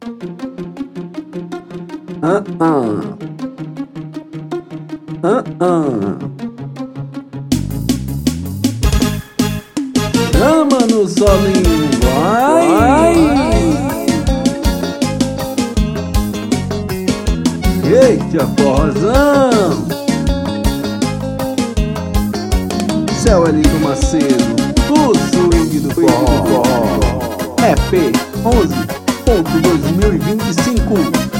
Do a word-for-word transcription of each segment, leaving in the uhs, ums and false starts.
Ah, ah. Ah, ah. Chama no solinho, vai, vai. Eita, forrozão. Céu Elito Macedo, o swing do forró. E P onze ponto dois mil e vinte e cinco.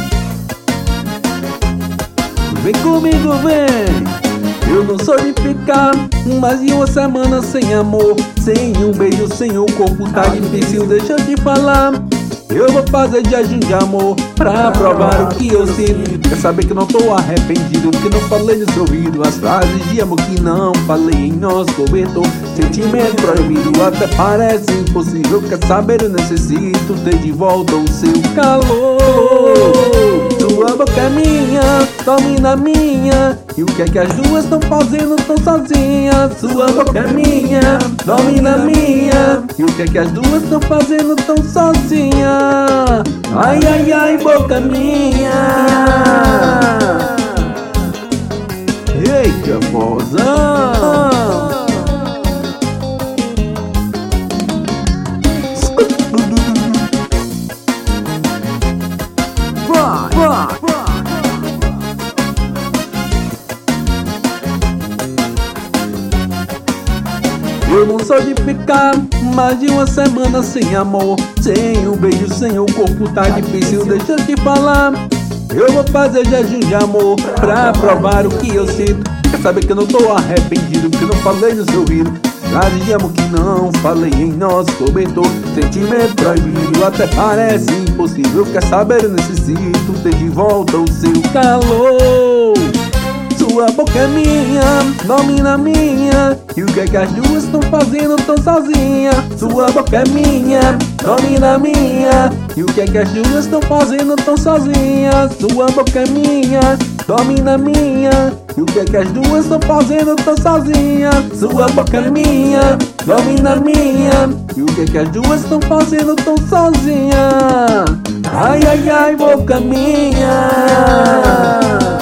Vem comigo, vem! Eu não sou de ficar mais de uma semana sem amor, sem um beijo, sem o corpo, tá difícil, deixa eu te falar. Eu vou fazer jejum de amor pra provar o que eu sinto. Quer saber que não tô arrependido, que não falei no seu ouvido as frases de amor que não falei em nosso cobertor. Sentimento proibido até parece impossível. Quer saber, eu necessito ter de volta o seu calor. Sua boca é minha, domina minha. E o que é que as duas estão fazendo tão sozinhas? Sua boca é minha, domina minha. E o que é que as duas estão fazendo tão sozinhas? Ai, ai, ai, boca minha. Eita, forrozão. Vai, vai. Eu não sou de ficar mais de uma semana sem amor, sem um beijo, sem o corpo, tá difícil, deixa eu te falar. Eu vou fazer jejum de amor pra provar o que eu sinto. Quer saber que eu não tô arrependido, que não falei no seu ouvido frases de amor que não falei em nosso cobertor. Sentimento proibido até parece impossível. Quer saber, eu necessito ter de volta o seu calor. Sua boca é minha, domina minha. E o que é que as duas estão fazendo tão sozinhas? Sua boca é minha, domina minha. E o que é que as duas estão fazendo tão sozinhas? Sua boca é minha, domina minha. E o que é que as duas estão fazendo tão sozinhas? Sua boca é minha, domina minha. E o que é que as duas estão fazendo tão sozinhas? Ai, ai, ai, boca minha.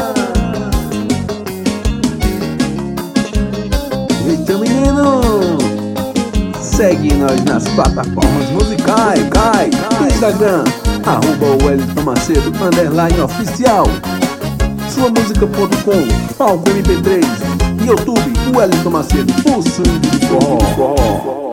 Eita, menino, segue nós nas plataformas musicais, cai, Instagram, arroba o Elito Macedo, underline oficial, sua música ponto com, Palco M P três, YouTube, o Elito Macedo, o swing do forró.